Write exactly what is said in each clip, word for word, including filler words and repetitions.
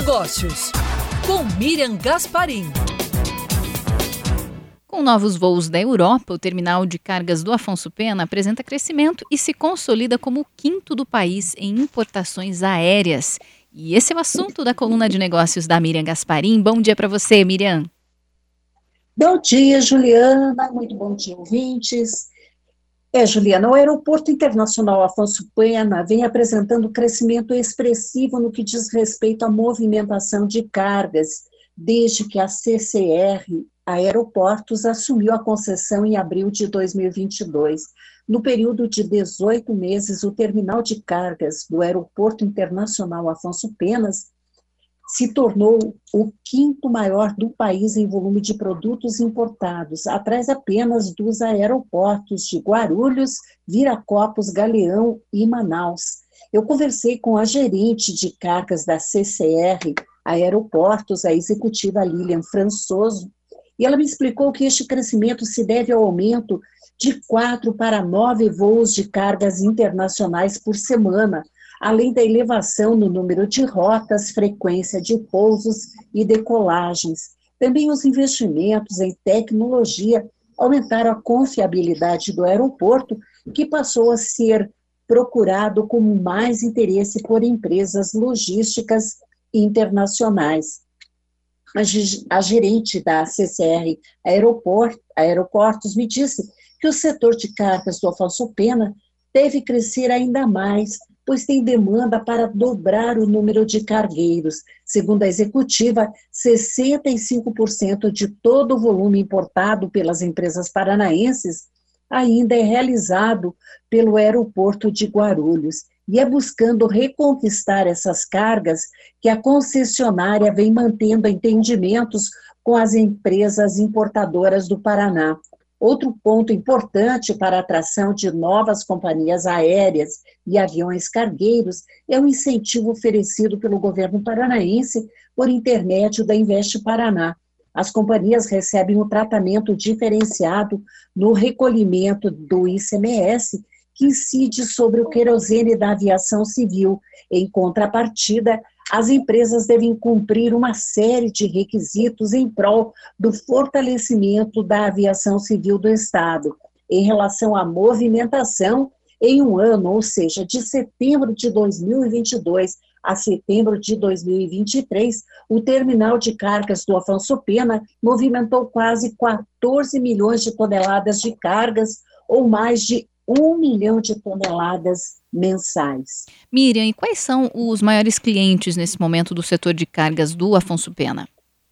Negócios, com Miriam Gasparim. Com novos voos da Europa, o terminal de cargas do Afonso Pena apresenta crescimento e se consolida como o quinto do país em importações aéreas. E esse é o assunto da coluna de negócios da Miriam Gasparim. Bom dia para você, Miriam. Bom dia, Juliana. Muito bom dia, ouvintes. É, Juliana, o Aeroporto Internacional Afonso Pena vem apresentando crescimento expressivo no que diz respeito à movimentação de cargas, desde que a C C R Aeroportos assumiu a concessão em abril de dois mil e vinte e dois. No período de dezoito meses, o terminal de cargas do Aeroporto Internacional Afonso Pena se tornou o quinto maior do país em volume de produtos importados, atrás apenas dos aeroportos de Guarulhos, Viracopos, Galeão e Manaus. Eu conversei com a gerente de cargas da C C R Aeroportos, a executiva Lilian Françoso, e ela me explicou que este crescimento se deve ao aumento de quatro para nove voos de cargas internacionais por semana, além da elevação no número de rotas, frequência de pousos e decolagens. Também os investimentos em tecnologia aumentaram a confiabilidade do aeroporto, que passou a ser procurado com mais interesse por empresas logísticas internacionais. A gerente da C C R Aeroport, Aeroportos me disse que o setor de cargas do Afonso Pena deve crescer ainda mais, pois tem demanda para dobrar o número de cargueiros. Segundo a executiva, sessenta e cinco por cento de todo o volume importado pelas empresas paranaenses ainda é realizado pelo aeroporto de Guarulhos. E é buscando reconquistar essas cargas que a concessionária vem mantendo entendimentos com as empresas importadoras do Paraná. Outro ponto importante para a atração de novas companhias aéreas e aviões cargueiros é o incentivo oferecido pelo governo paranaense por intermédio da Investe Paraná. As companhias recebem um tratamento diferenciado no recolhimento do I C M S, que incide sobre o querosene da aviação civil. Em contrapartida, as empresas devem cumprir uma série de requisitos em prol do fortalecimento da aviação civil do Estado. Em relação à movimentação, em um ano, ou seja, de setembro de dois mil e vinte e dois a setembro de dois mil e vinte e três, o terminal de cargas do Afonso Pena movimentou quase quatorze milhões de toneladas de cargas, ou mais de um milhão de toneladas mensais. Miriam, e quais são os maiores clientes nesse momento do setor de cargas do Afonso Pena?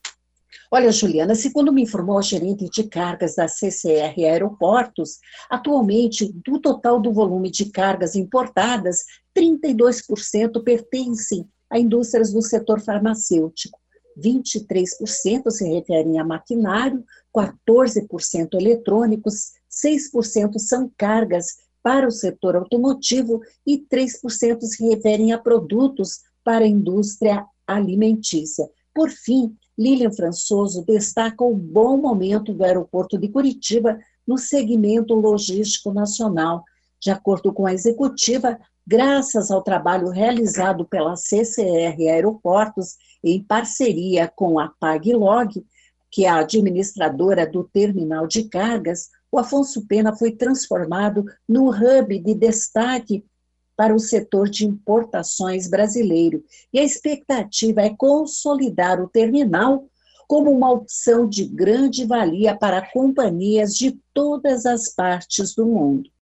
Olha, Juliana, segundo me informou a gerente de cargas da C C R Aeroportos, atualmente, do total do volume de cargas importadas, trinta e dois por cento pertencem a indústrias do setor farmacêutico, vinte e três por cento se referem a maquinário, quatorze por cento eletrônicos, seis por cento são cargas para o setor automotivo e três por cento se referem a produtos para a indústria alimentícia. Por fim, Lilian Françoso destaca o bom momento do aeroporto de Curitiba no segmento logístico nacional. De acordo com a executiva, graças ao trabalho realizado pela C C R Aeroportos, em parceria com a PagLog, que é a administradora do terminal de cargas, o Afonso Pena foi transformado no hub de destaque para o setor de importações brasileiro. E a expectativa é consolidar o terminal como uma opção de grande valia para companhias de todas as partes do mundo.